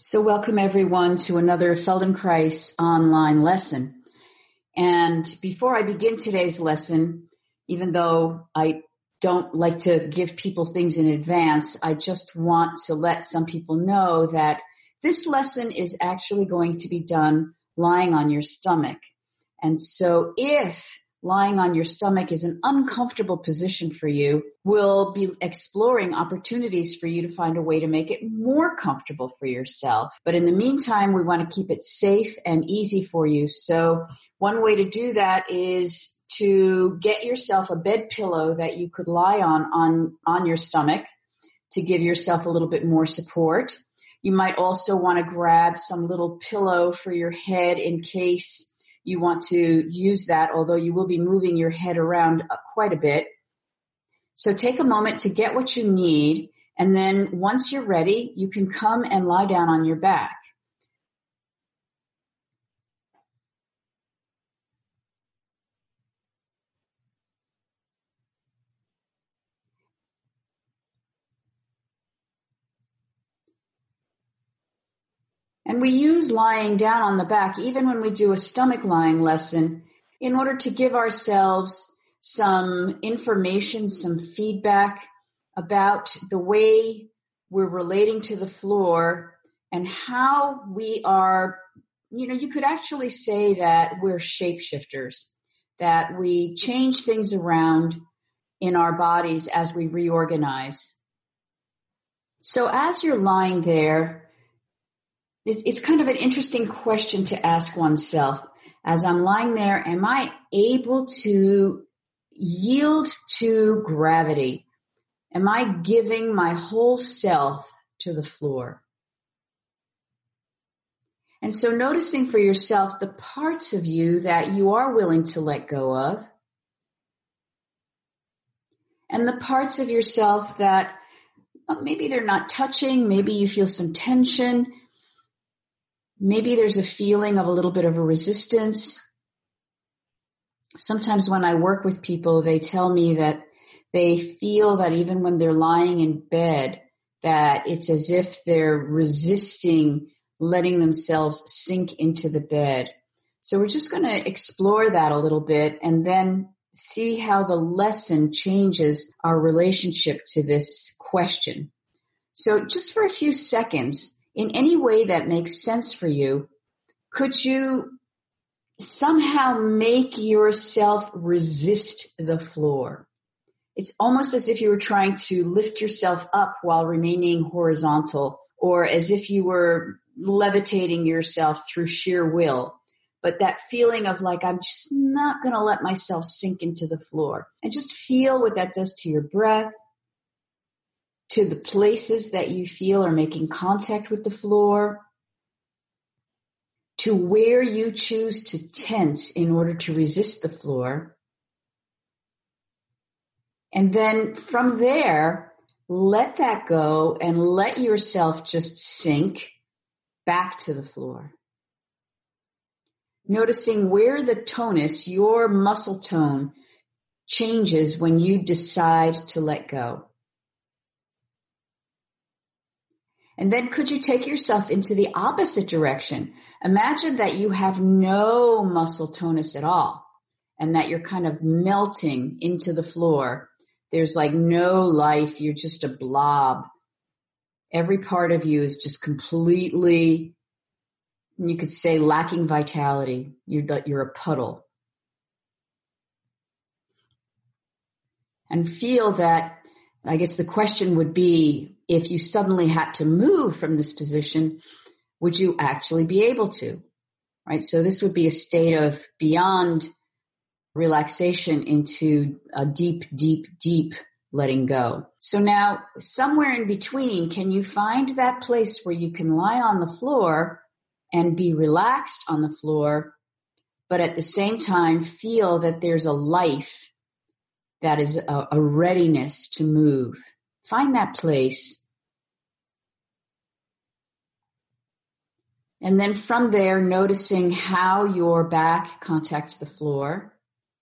So welcome everyone to another Feldenkrais online lesson. And before I begin today's lesson, even though I don't like to give people things in advance, I just want to let some people know that this lesson is actually going to be done lying on your stomach. And so if lying on your stomach is an uncomfortable position for you, we'll be exploring opportunities for you to find a way to make it more comfortable for yourself. But in the meantime, we want to keep it safe and easy for you. So one way to do that is to get yourself a bed pillow that you could lie on your stomach to give yourself a little bit more support. You might also want to grab some little pillow for your head in case you want to use that, although you will be moving your head around quite a bit. So take a moment to get what you need, and then once you're ready, you can come and lie down on your back. And we use lying down on the back, even when we do a stomach lying lesson, in order to give ourselves some information, some feedback about the way we're relating to the floor and how we are, you could actually say that we're shapeshifters, that we change things around in our bodies as we reorganize. So as you're lying there, it's kind of an interesting question to ask oneself. As I'm lying there, am I able to yield to gravity? Am I giving my whole self to the floor? And so noticing for yourself the parts of you that you are willing to let go of, and the parts of yourself that maybe they're not touching, maybe you feel some tension, maybe there's a feeling of a little bit of a resistance. Sometimes when I work with people, they tell me that they feel that even when they're lying in bed, that it's as if they're resisting letting themselves sink into the bed. So we're just going to explore that a little bit and then see how the lesson changes our relationship to this question. So just for a few seconds, in any way that makes sense for you, could you somehow make yourself resist the floor? It's almost as if you were trying to lift yourself up while remaining horizontal, or as if you were levitating yourself through sheer will. But that feeling of like, I'm just not going to let myself sink into the floor. And just feel what that does to your breath, to the places that you feel are making contact with the floor, to where you choose to tense in order to resist the floor. And then from there, let that go and let yourself just sink back to the floor. Noticing where the tonus, your muscle tone, changes when you decide to let go. And then could you take yourself into the opposite direction? Imagine that you have no muscle tonus at all and that you're kind of melting into the floor. There's like no life. You're just a blob. Every part of you is just completely, you could say, lacking vitality. You're a puddle. And feel that, I guess the question would be, if you suddenly had to move from this position, would you actually be able to? Right? So this would be a state of beyond relaxation into a deep, deep, deep letting go. So now, somewhere in between, can you find that place where you can lie on the floor and be relaxed on the floor, but at the same time feel that there's a life that is a readiness to move? Find that place. And then from there, noticing how your back contacts the floor.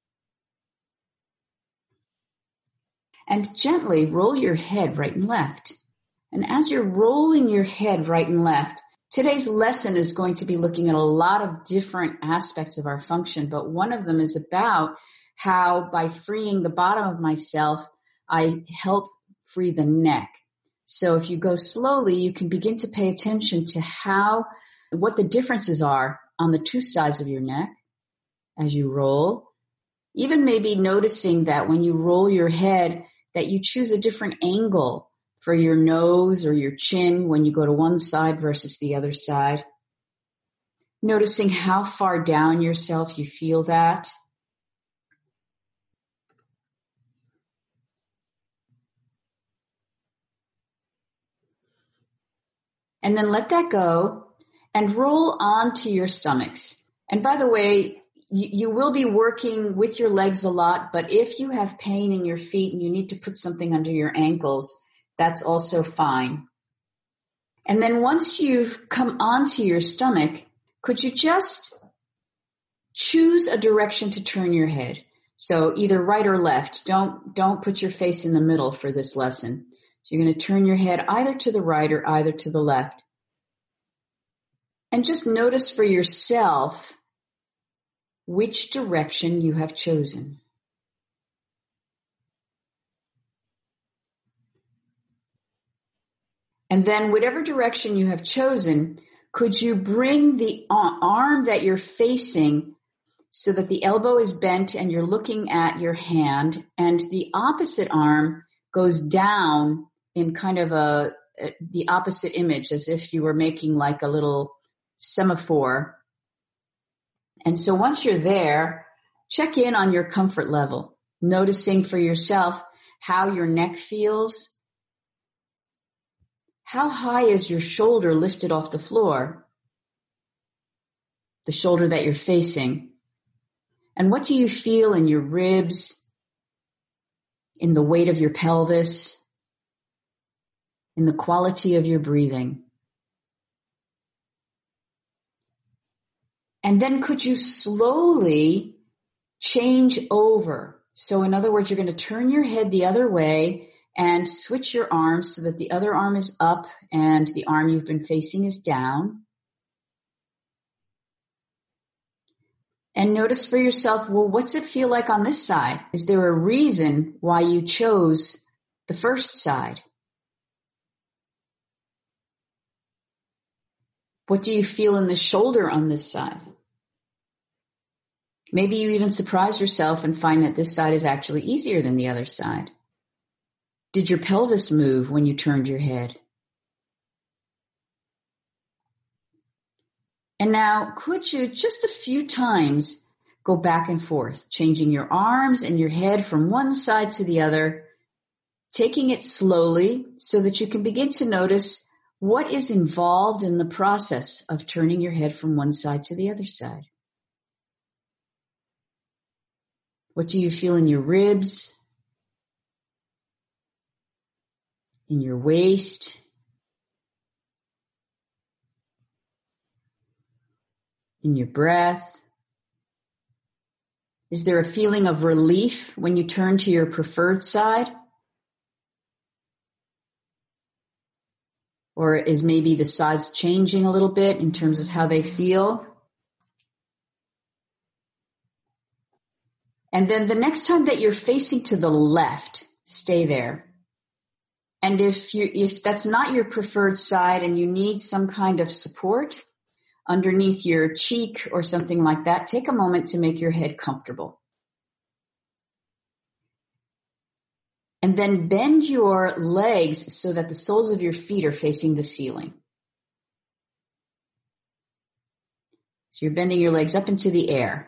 And gently roll your head right and left. And as you're rolling your head right and left, Today's lesson is going to be looking at a lot of different aspects of our function, but one of them is about how by freeing the bottom of myself, I help free the neck. So if you go slowly, you can begin to pay attention to what the differences are on the two sides of your neck as you roll. Even maybe noticing that when you roll your head, that you choose a different angle for your nose or your chin when you go to one side versus the other side. Noticing how far down yourself you feel that. And then let that go and roll onto your stomachs. And by the way, you will be working with your legs a lot, but if you have pain in your feet and you need to put something under your ankles, that's also fine. And then once you've come onto your stomach, could you just choose a direction to turn your head? So either right or left. Don't put your face in the middle for this lesson. So you're going to turn your head either to the right or either to the left. And just notice for yourself which direction you have chosen. And then whatever direction you have chosen, could you bring the arm that you're facing so that the elbow is bent and you're looking at your hand, and the opposite arm goes down in kind of the opposite image, as if you were making like a little semaphore. And so once you're there, check in on your comfort level, noticing for yourself how your neck feels. How high is your shoulder lifted off the floor? The shoulder that you're facing. And what do you feel in your ribs, in the weight of your pelvis, in the quality of your breathing? And then could you slowly change over? So in other words, you're going to turn your head the other way and switch your arms so that the other arm is up and the arm you've been facing is down. And notice for yourself, well, what's it feel like on this side? Is there a reason why you chose the first side? What do you feel in the shoulder on this side? Maybe you even surprise yourself and find that this side is actually easier than the other side. Did your pelvis move when you turned your head? And now, could you just a few times go back and forth, changing your arms and your head from one side to the other, taking it slowly so that you can begin to notice what is involved in the process of turning your head from one side to the other side. What do you feel in your ribs, in your waist, in your breath? Is there a feeling of relief when you turn to your preferred side? Or is maybe the sides changing a little bit in terms of how they feel? And then the next time that you're facing to the left, stay there. And if that's not your preferred side and you need some kind of support underneath your cheek or something like that, take a moment to make your head comfortable. And then bend your legs so that the soles of your feet are facing the ceiling. So you're bending your legs up into the air.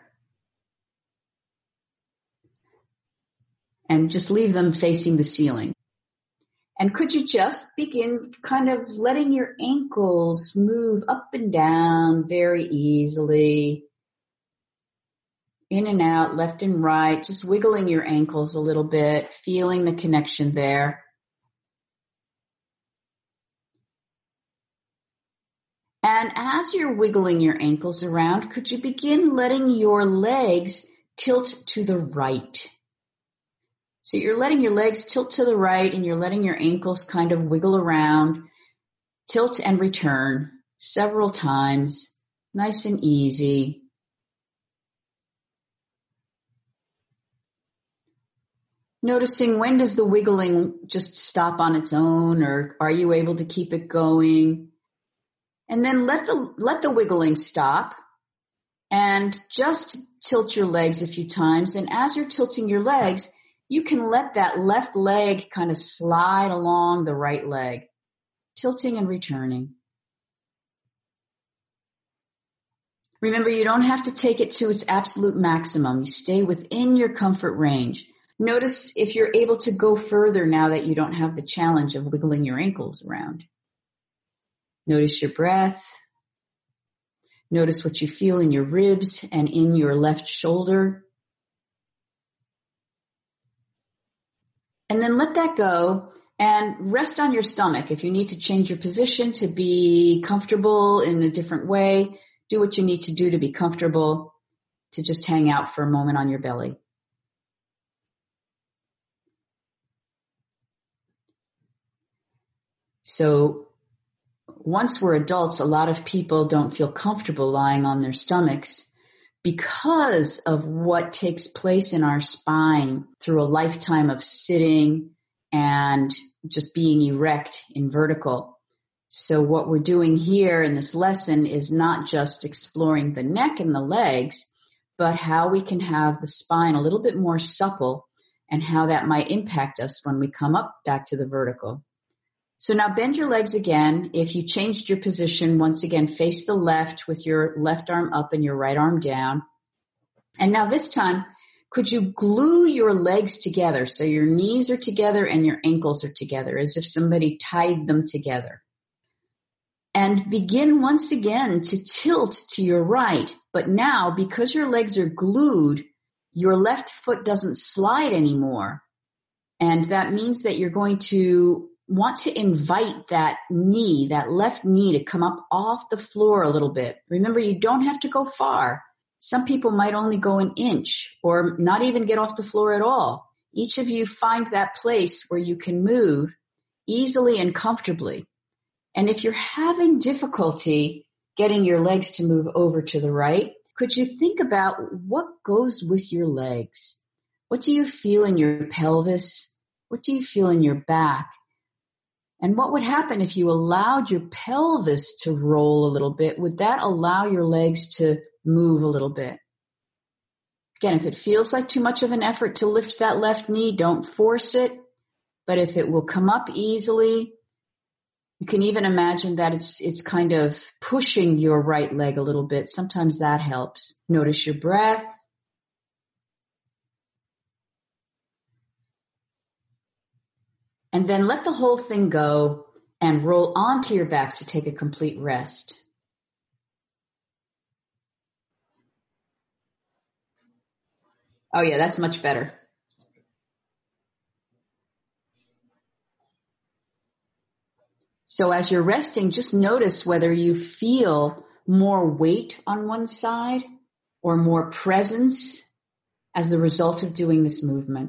And just leave them facing the ceiling. And could you just begin kind of letting your ankles move up and down very easily, in and out, left and right, just wiggling your ankles a little bit, feeling the connection there. And as you're wiggling your ankles around, could you begin letting your legs tilt to the right? So you're letting your legs tilt to the right and you're letting your ankles kind of wiggle around, tilt and return several times, nice and easy. Noticing when does the wiggling just stop on its own, or are you able to keep it going? And then let the wiggling stop and just tilt your legs a few times. And as you're tilting your legs, you can let that left leg kind of slide along the right leg, tilting and returning. Remember, you don't have to take it to its absolute maximum. You stay within your comfort range. Notice if you're able to go further now that you don't have the challenge of wiggling your ankles around. Notice your breath. Notice what you feel in your ribs and in your left shoulder. And then let that go and rest on your stomach. If you need to change your position to be comfortable in a different way, do what you need to do to be comfortable, to just hang out for a moment on your belly. So once we're adults, a lot of people don't feel comfortable lying on their stomachs because of what takes place in our spine through a lifetime of sitting and just being erect in vertical. So what we're doing here in this lesson is not just exploring the neck and the legs, but how we can have the spine a little bit more supple and how that might impact us when we come up back to the vertical. So now bend your legs again. If you changed your position, once again, face the left with your left arm up and your right arm down. And now this time, could you glue your legs together so your knees are together and your ankles are together, as if somebody tied them together? And begin once again to tilt to your right. But now, because your legs are glued, your left foot doesn't slide anymore. And that means that you're going to want to invite that knee, that left knee, to come up off the floor a little bit. Remember, you don't have to go far. Some people might only go an inch or not even get off the floor at all. Each of you find that place where you can move easily and comfortably. And if you're having difficulty getting your legs to move over to the right, could you think about what goes with your legs? What do you feel in your pelvis? What do you feel in your back? And what would happen if you allowed your pelvis to roll a little bit? Would that allow your legs to move a little bit? Again, if it feels like too much of an effort to lift that left knee, don't force it. But if it will come up easily, you can even imagine that it's kind of pushing your right leg a little bit. Sometimes that helps. Notice your breath. And then let the whole thing go and roll onto your back to take a complete rest. Oh yeah, that's much better. So as you're resting, just notice whether you feel more weight on one side or more presence as the result of doing this movement.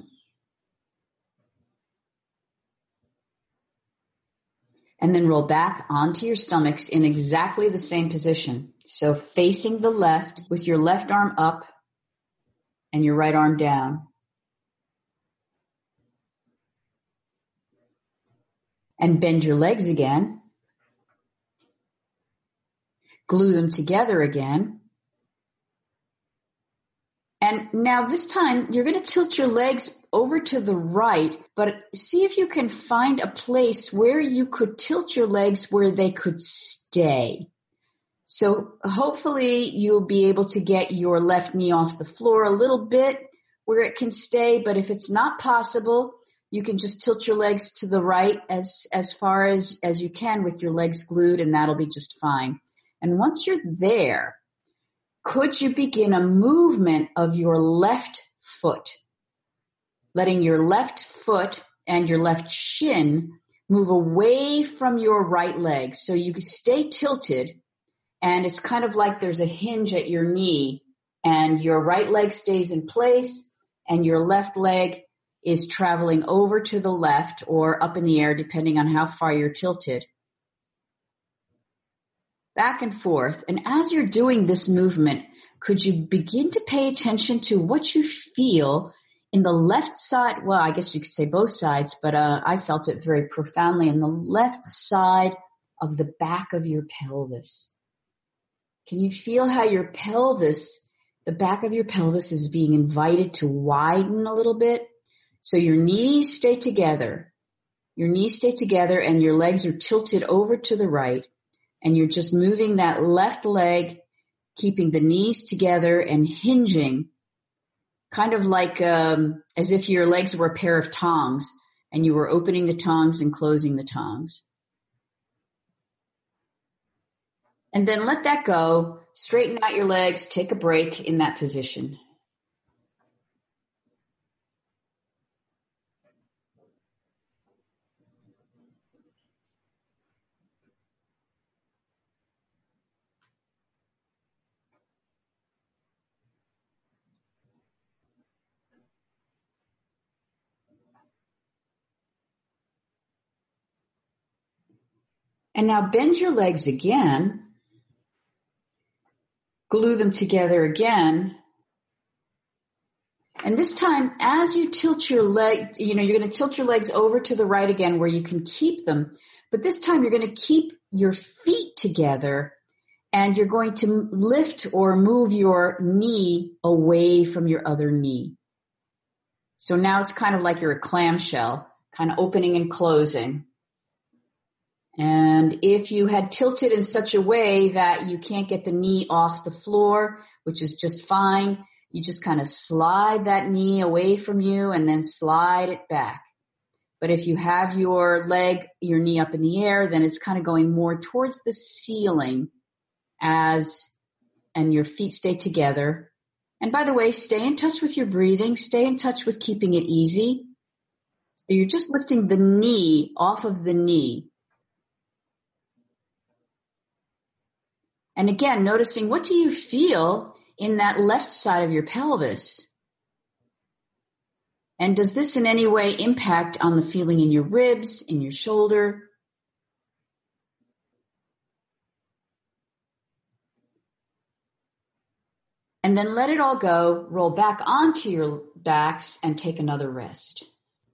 And then roll back onto your stomachs in exactly the same position. So facing the left with your left arm up and your right arm down. And bend your legs again. Glue them together again. And now this time, you're going to tilt your legs over to the right, but see if you can find a place where you could tilt your legs where they could stay. So hopefully you'll be able to get your left knee off the floor a little bit where it can stay, but if it's not possible, you can just tilt your legs to the right as far as you can with your legs glued, and that'll be just fine. And once you're there, could you begin a movement of your left foot, letting your left foot and your left shin move away from your right leg so you can stay tilted, and it's kind of like there's a hinge at your knee, and your right leg stays in place and your left leg is traveling over to the left or up in the air depending on how far you're tilted. back and forth. And as you're doing this movement, could you begin to pay attention to what you feel in the left side? Well, I guess you could say both sides, but I felt it very profoundly in the left side of the back of your pelvis. Can you feel how your pelvis, the back of your pelvis, is being invited to widen a little bit? So your knees stay together. Your knees stay together and your legs are tilted over to the right. And you're just moving that left leg, keeping the knees together and hinging, kind of like as if your legs were a pair of tongs and you were opening the tongs and closing the tongs. And then let that go. Straighten out your legs. Take a break in that position. And now bend your legs again. Glue them together again. And this time, as you tilt your leg, you're going to tilt your legs over to the right again where you can keep them. But this time you're going to keep your feet together and you're going to lift or move your knee away from your other knee. So now it's kind of like you're a clamshell, kind of opening and closing. And if you had tilted in such a way that you can't get the knee off the floor, which is just fine, you just kind of slide that knee away from you and then slide it back. But if you have your knee up in the air, then it's kind of going more towards the ceiling and your feet stay together. And by the way, stay in touch with your breathing, stay in touch with keeping it easy. So you're just lifting the knee off of the knee. And again, noticing what do you feel in that left side of your pelvis? And does this in any way impact on the feeling in your ribs, in your shoulder? And then let it all go, roll back onto your backs and take another rest.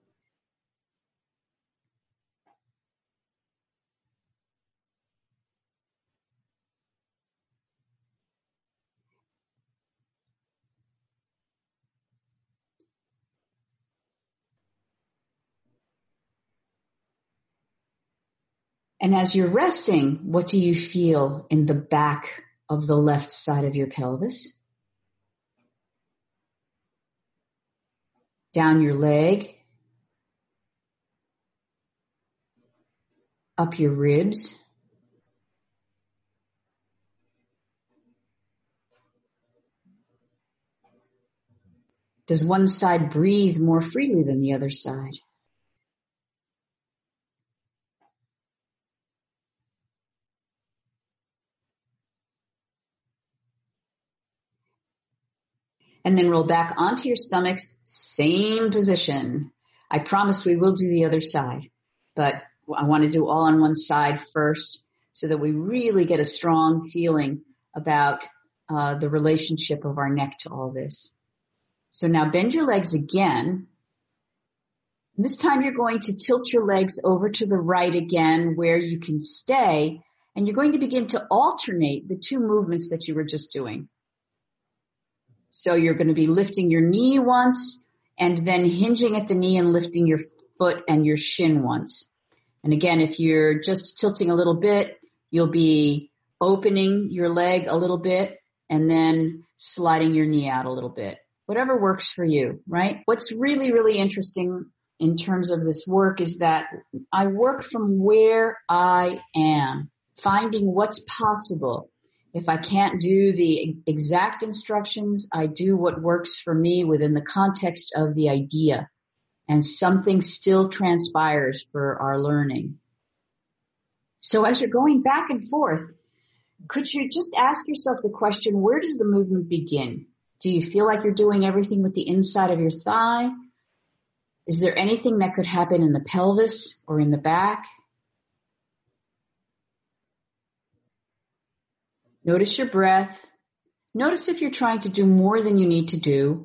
And as you're resting, what do you feel in the back of the left side of your pelvis? Down your leg, up your ribs. Does one side breathe more freely than the other side? And then roll back onto your stomachs, same position. I promise we will do the other side, but I want to do all on one side first so that we really get a strong feeling about the relationship of our neck to all this. So now bend your legs again. This time you're going to tilt your legs over to the right again where you can stay, and you're going to begin to alternate the two movements that you were just doing. So you're going to be lifting your knee once and then hinging at the knee and lifting your foot and your shin once. And again, if you're just tilting a little bit, you'll be opening your leg a little bit and then sliding your knee out a little bit. Whatever works for you, right? What's really, really interesting in terms of this work is that I work from where I am, finding what's possible. If I can't do the exact instructions, I do what works for me within the context of the idea. And something still transpires for our learning. So as you're going back and forth, could you just ask yourself the question, where does the movement begin? Do you feel like you're doing everything with the inside of your thigh? Is there anything that could happen in the pelvis or in the back? Notice your breath. Notice if you're trying to do more than you need to do.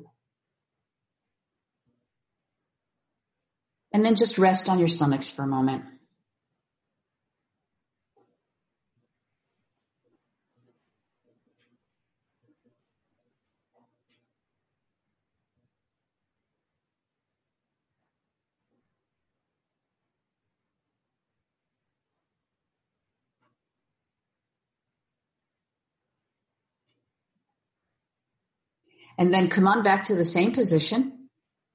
And then just rest on your stomachs for a moment. And then come on back to the same position.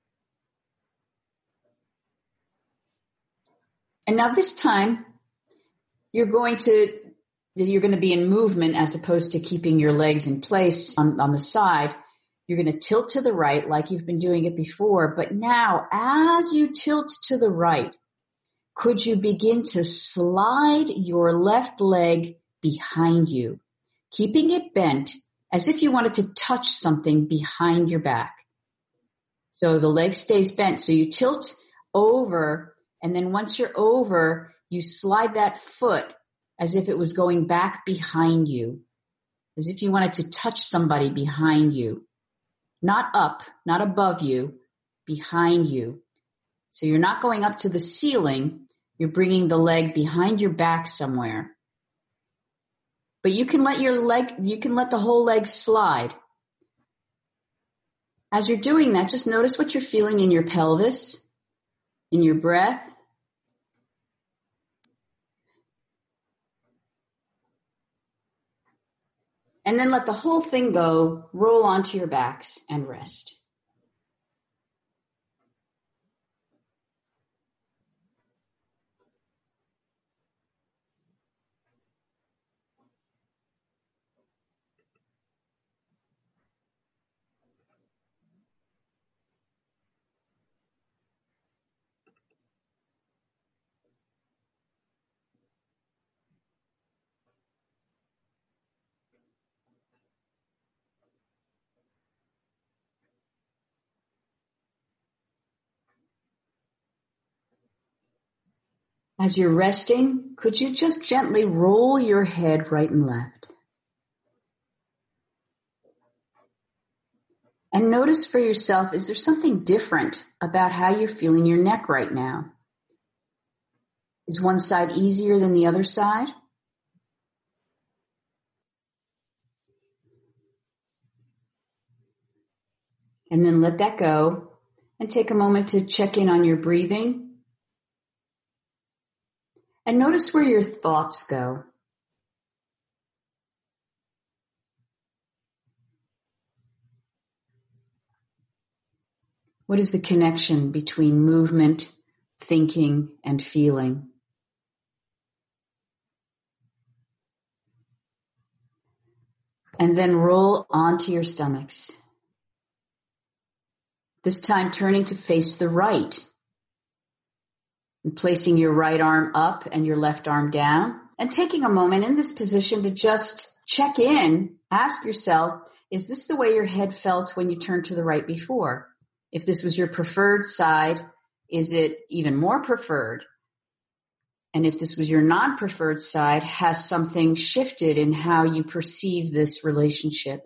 And now this time, you're going to be in movement as opposed to keeping your legs in place on the side. You're going to tilt to the right like you've been doing it before. But now, as you tilt to the right, could you begin to slide your left leg behind you, keeping it bent as if you wanted to touch something behind your back. So the leg stays bent. So you tilt over, and then once you're over, you slide that foot as if it was going back behind you, as if you wanted to touch somebody behind you. Not up, not above you, behind you. So you're not going up to the ceiling. You're bringing the leg behind your back somewhere. But you can let the whole leg slide. As you're doing that, just notice what you're feeling in your pelvis, in your breath. And then let the whole thing go, roll onto your backs and rest. As you're resting, could you just gently roll your head right and left? And notice for yourself, is there something different about how you're feeling your neck right now? Is one side easier than the other side? And then let that go and take a moment to check in on your breathing. And notice where your thoughts go. What is the connection between movement, thinking, and feeling? And then roll onto your stomachs. This time turning to face the right. And placing your right arm up and your left arm down. And taking a moment in this position to just check in, ask yourself, is this the way your head felt when you turned to the right before? If this was your preferred side, is it even more preferred? And if this was your non-preferred side, has something shifted in how you perceive this relationship?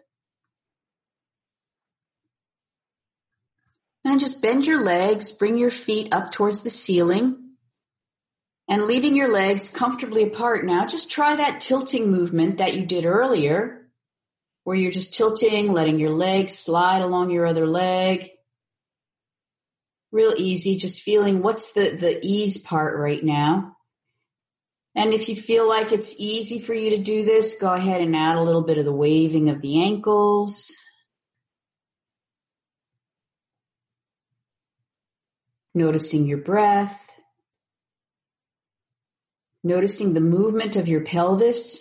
And just bend your legs, bring your feet up towards the ceiling. And leaving your legs comfortably apart now, just try that tilting movement that you did earlier, where you're just tilting, letting your legs slide along your other leg. Real easy, just feeling what's the ease part right now. And if you feel like it's easy for you to do this, go ahead and add a little bit of the waving of the ankles. Noticing your breath. Noticing the movement of your pelvis.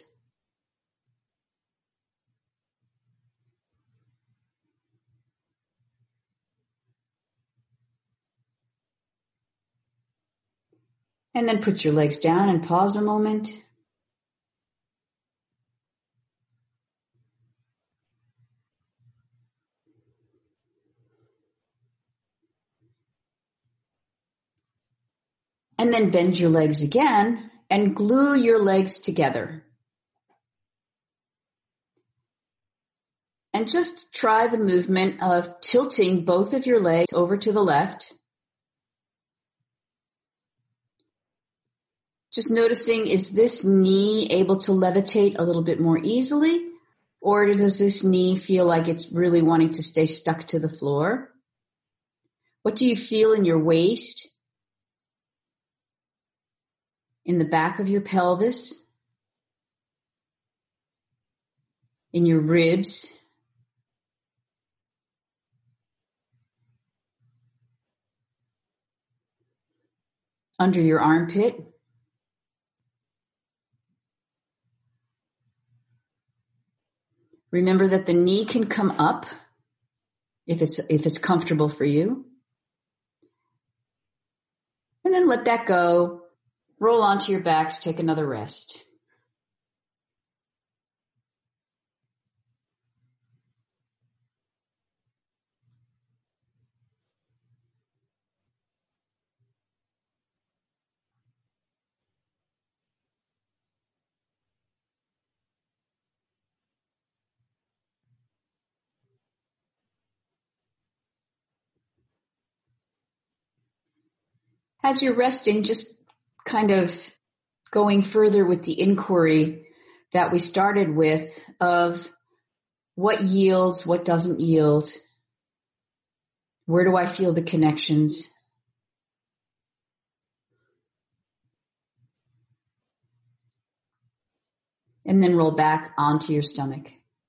And then put your legs down and pause a moment. And then bend your legs again and glue your legs together. And just try the movement of tilting both of your legs over to the left. Just noticing, is this knee able to levitate a little bit more easily? Or does this knee feel like it's really wanting to stay stuck to the floor? What do you feel in your waist? In the back of your pelvis? In your ribs? Under your armpit? Remember that the knee can come up if it's comfortable for you. And then let that go. Roll onto your backs, take another rest. As you're resting, just kind of going further with the inquiry that we started with of what yields, what doesn't yield, where do I feel the connections? And then roll back onto your stomach.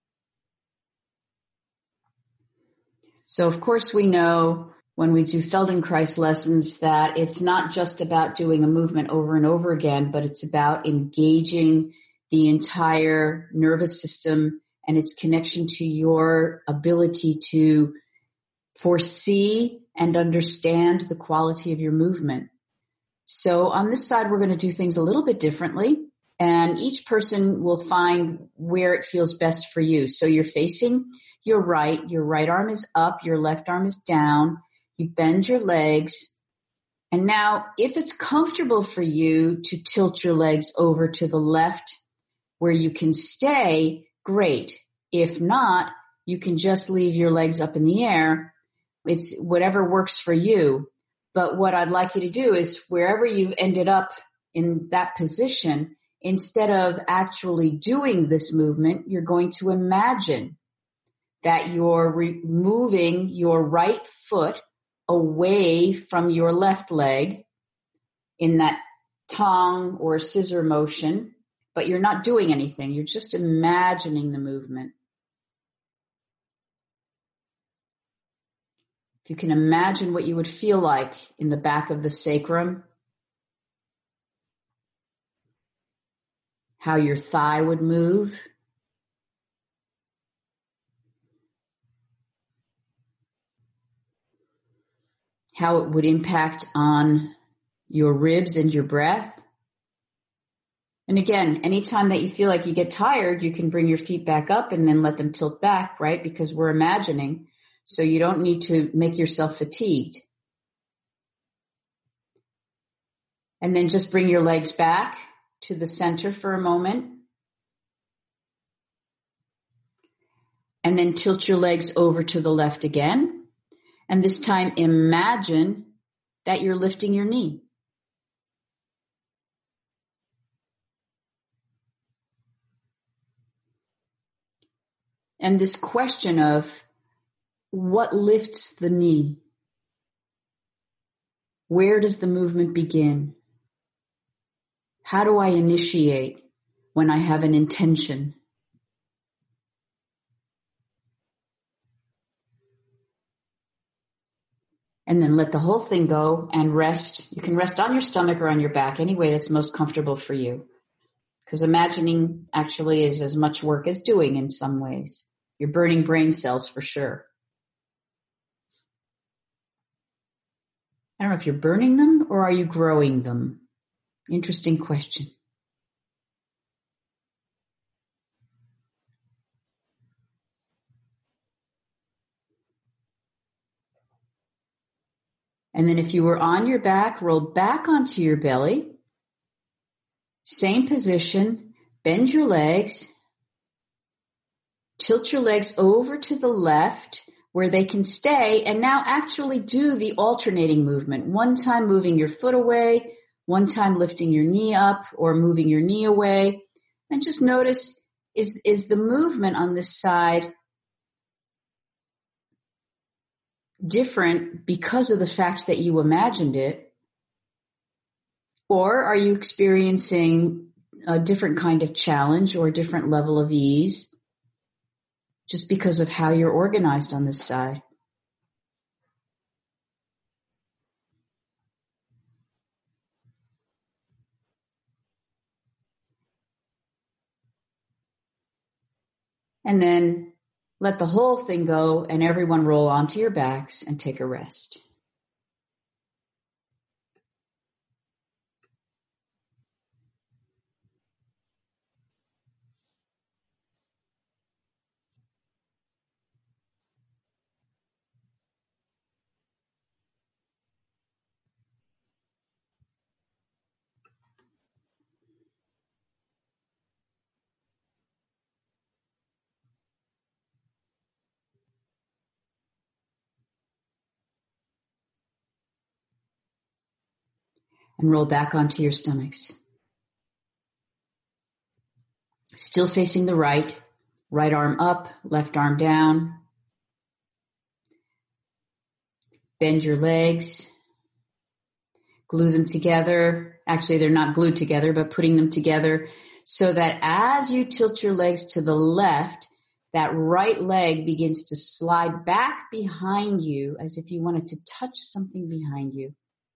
So of course we know when we do Feldenkrais lessons that it's not just about doing a movement over and over again, but it's about engaging the entire nervous system and its connection to your ability to foresee and understand the quality of your movement. So on this side, we're going to do things a little bit differently, and each person will find where it feels best for you. So you're facing your right arm is up, your left arm is down. You bend your legs. And now, if it's comfortable for you to tilt your legs over to the left where you can stay, great. If not, you can just leave your legs up in the air. It's whatever works for you. But what I'd like you to do is wherever you've ended up in that position, instead of actually doing this movement, you're going to imagine that you're moving your right foot away from your left leg in that tongue or scissor motion, but you're not doing anything. You're just imagining the movement. If you can imagine what you would feel like in the back of the sacrum, how your thigh would move, how it would impact on your ribs and your breath. And again, anytime that you feel like you get tired, you can bring your feet back up and then let them tilt back, right? Because we're imagining, so you don't need to make yourself fatigued. And then just bring your legs back to the center for a moment. And then tilt your legs over to the left again. And this time, imagine that you're lifting your knee. And this question of what lifts the knee? Where does the movement begin? How do I initiate when I have an intention? And then let the whole thing go and rest. You can rest on your stomach or on your back, any way that's most comfortable for you. Because imagining actually is as much work as doing in some ways. You're burning brain cells for sure. I don't know if you're burning them or are you growing them? Interesting question. And then if you were on your back, roll back onto your belly. Same position, bend your legs. Tilt your legs over to the left where they can stay, and now actually do the alternating movement. One time moving your foot away, one time lifting your knee up or moving your knee away. And just notice, is the movement on this side different because of the fact that you imagined it? Or are you experiencing a different kind of challenge or a different level of ease just because of how you're organized on this side? And then let the whole thing go and everyone roll onto your backs and take a rest. And roll back onto your stomachs. Still facing the right arm up, left arm down. Bend your legs, glue them together. Actually, they're not glued together, but putting them together so that as you tilt your legs to the left, that right leg begins to slide back behind you as if you wanted to touch something behind you.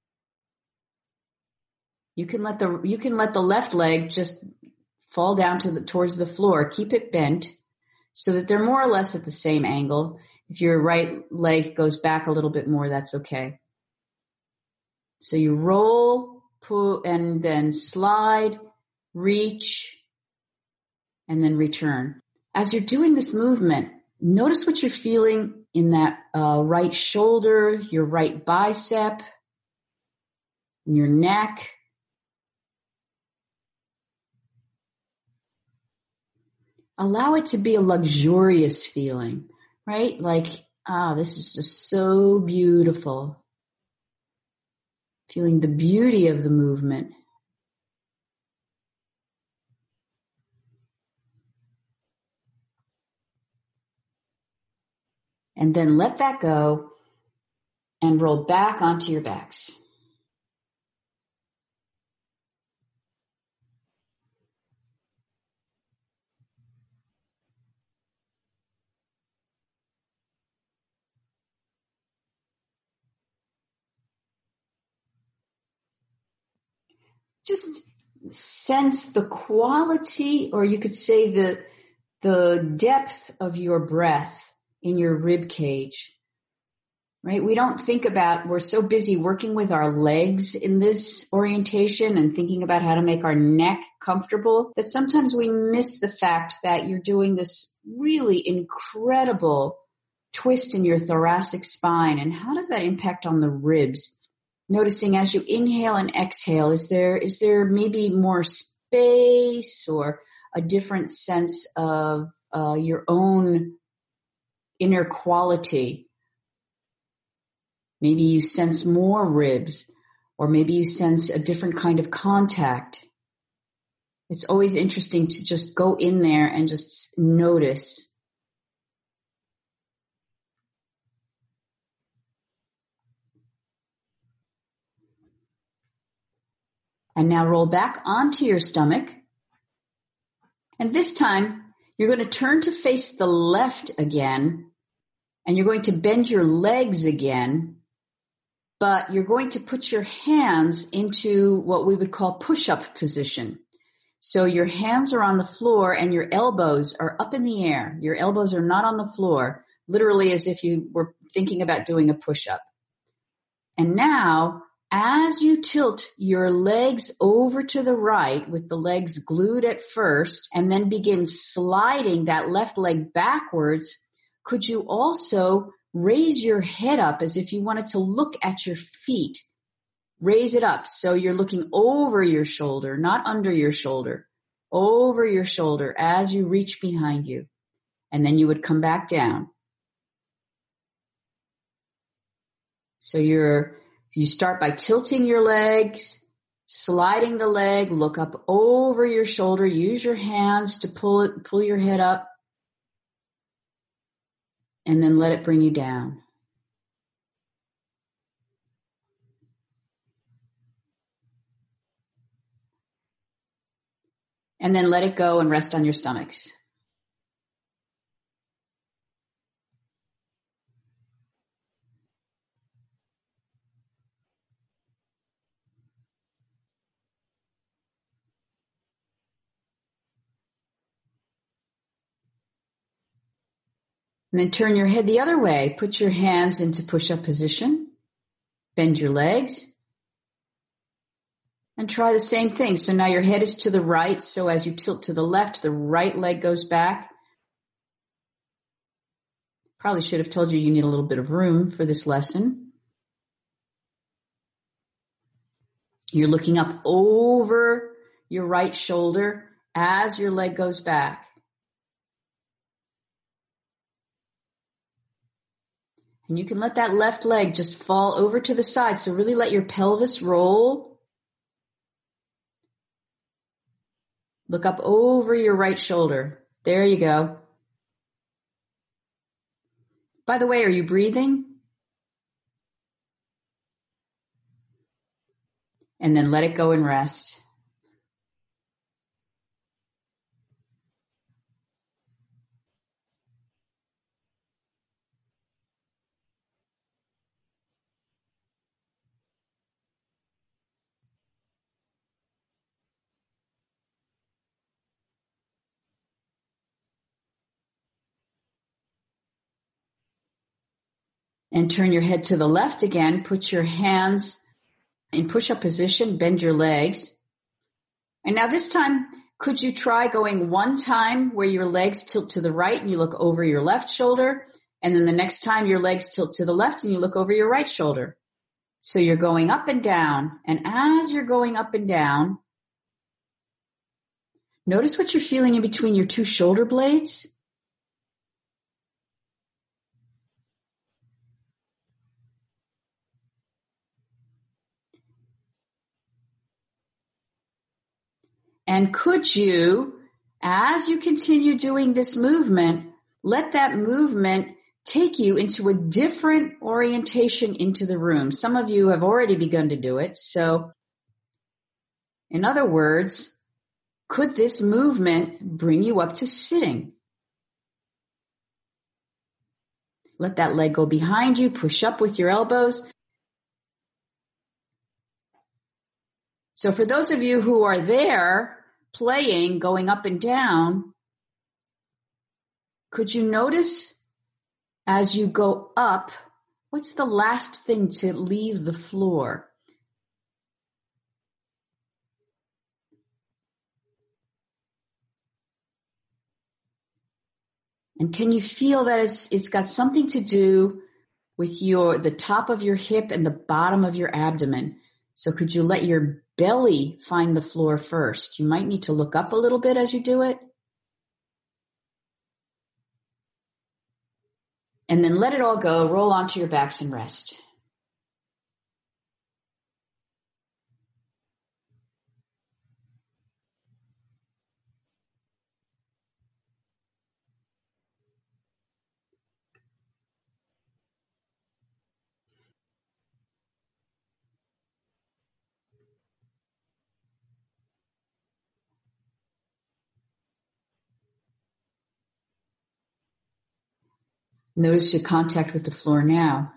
You can let the left leg just fall down towards the floor. Keep it bent so that they're more or less at the same angle. If your right leg goes back a little bit more, that's okay. So you roll, pull, and then slide, reach, and then return. As you're doing this movement, notice what you're feeling in that right shoulder, your right bicep, your neck. Allow it to be a luxurious feeling, right? Like, this is just so beautiful. Feeling the beauty of the movement. And then let that go and roll back onto your backs. Just sense the quality, or you could say the depth of your breath in your rib cage, right? We don't think about, we're so busy working with our legs in this orientation and thinking about how to make our neck comfortable that sometimes we miss the fact that you're doing this really incredible twist in your thoracic spine. And how does that impact on the ribs? Noticing as you inhale and exhale, is there maybe more space or a different sense of your own inner quality? Maybe you sense more ribs, or maybe you sense a different kind of contact. It's always interesting to just go in there and just notice. And now roll back onto your stomach. And this time, you're going to turn to face the left again, and you're going to bend your legs again, but you're going to put your hands into what we would call push-up position. So your hands are on the floor and your elbows are up in the air. Your elbows are not on the floor, literally as if you were thinking about doing a push-up. And now, as you tilt your legs over to the right with the legs glued at first and then begin sliding that left leg backwards, could you also raise your head up as if you wanted to look at your feet? Raise it up so you're looking over your shoulder, not under your shoulder, over your shoulder as you reach behind you. and then you would come back down. So you start by tilting your legs, sliding the leg, look up over your shoulder, use your hands to pull your head up, and then let it bring you down. And then let it go and rest on your stomachs. And then turn your head the other way. Put your hands into push-up position. Bend your legs. And try the same thing. So now your head is to the right. So as you tilt to the left, the right leg goes back. Probably should have told you you need a little bit of room for this lesson. You're looking up over your right shoulder as your leg goes back. And you can let that left leg just fall over to the side. So really let your pelvis roll. Look up over your right shoulder. There you go. By the way, are you breathing? And then let it go and rest. And turn your head to the left again. Put your hands in push-up position. Bend your legs. And now this time, could you try going one time where your legs tilt to the right and you look over your left shoulder? And then the next time your legs tilt to the left and you look over your right shoulder. So you're going up and down. And as you're going up and down, notice what you're feeling in between your two shoulder blades. And could you, as you continue doing this movement, let that movement take you into a different orientation into the room? Some of you have already begun to do it. So, in other words, could this movement bring you up to sitting? Let that leg go behind you. Push up with your elbows. So for those of you who are there, playing, going up and down, could you notice as you go up, what's the last thing to leave the floor? And can you feel that it's got something to do with the top of your hip and the bottom of your abdomen? So could you let your belly find the floor first? You might need to look up a little bit as you do it. And then let it all go. Roll onto your backs and rest. Notice your contact with the floor now.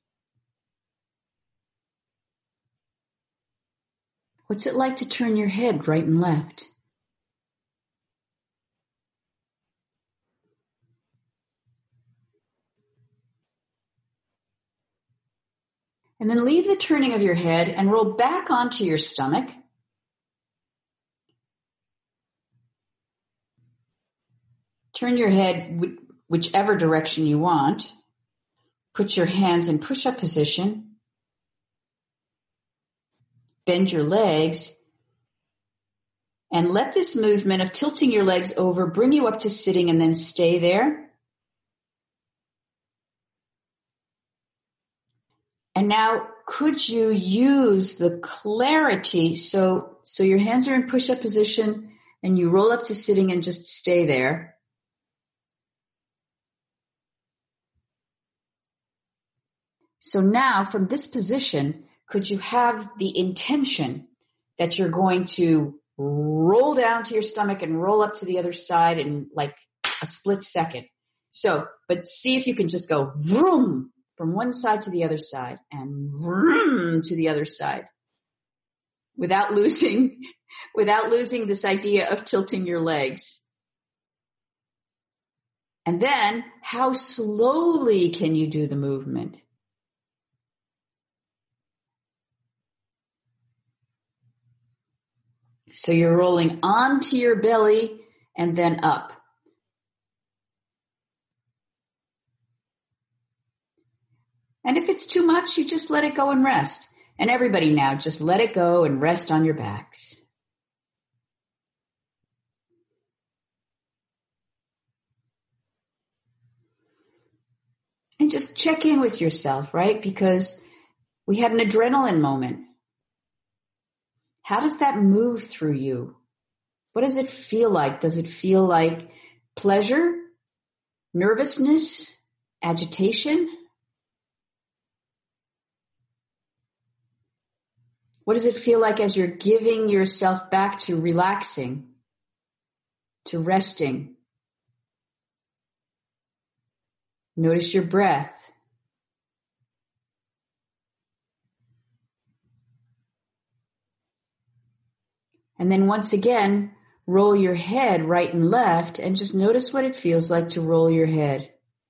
What's it like to turn your head right and left? And then leave the turning of your head and roll back onto your stomach. Turn your head whichever direction you want. Put your hands in push-up position. Bend your legs. And let this movement of tilting your legs over bring you up to sitting and then stay there. And now, could you use the clarity? So your hands are in push-up position and you roll up to sitting and just stay there. So now from this position, could you have the intention that you're going to roll down to your stomach and roll up to the other side in like a split second? So, but see if you can just go vroom from one side to the other side and vroom to the other side without losing this idea of tilting your legs. And then how slowly can you do the movement? So you're rolling onto your belly and then up. And if it's too much, you just let it go and rest. And everybody now, just let it go and rest on your backs. And just check in with yourself, right? Because we had an adrenaline moment. How does that move through you? What does it feel like? Does it feel like pleasure, nervousness, agitation? What does it feel like as you're giving yourself back to relaxing, to resting? Notice your breath. And then once again, roll your head right and left and just notice what it feels like to roll your head.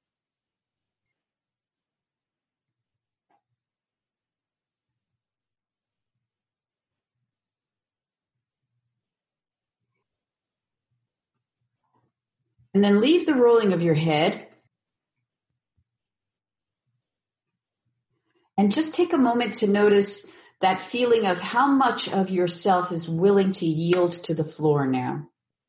And then leave the rolling of your head and just take a moment to notice that feeling of how much of yourself is willing to yield to the floor now.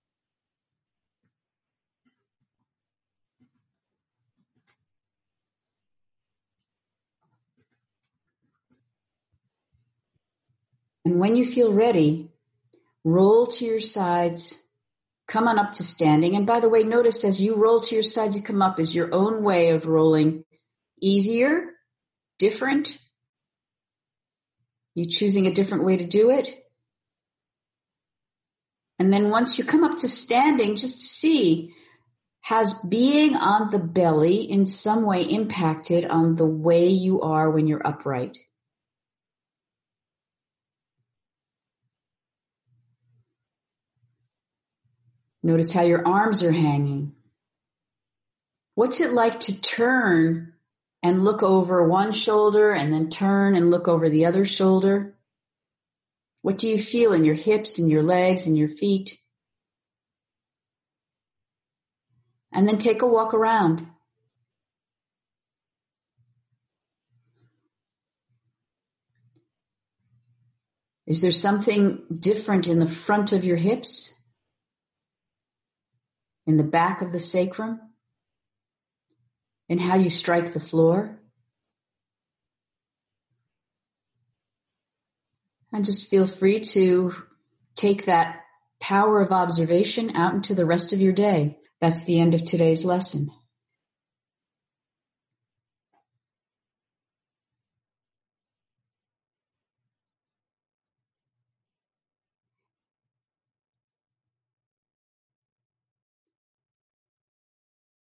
And when you feel ready, roll to your sides, come on up to standing. And by the way, notice as you roll to your sides and come up is your own way of rolling easier, different. You choosing a different way to do it. And then once you come up to standing, just see, has being on the belly in some way impacted on the way you are when you're upright? Notice how your arms are hanging. What's it like to turn and look over one shoulder and then turn and look over the other shoulder? What do you feel in your hips and your legs and your feet? And then take a walk around. Is there something different in the front of your hips? In the back of the sacrum? In how you strike the floor? And just feel free to take that power of observation out into the rest of your day. That's the end of today's lesson.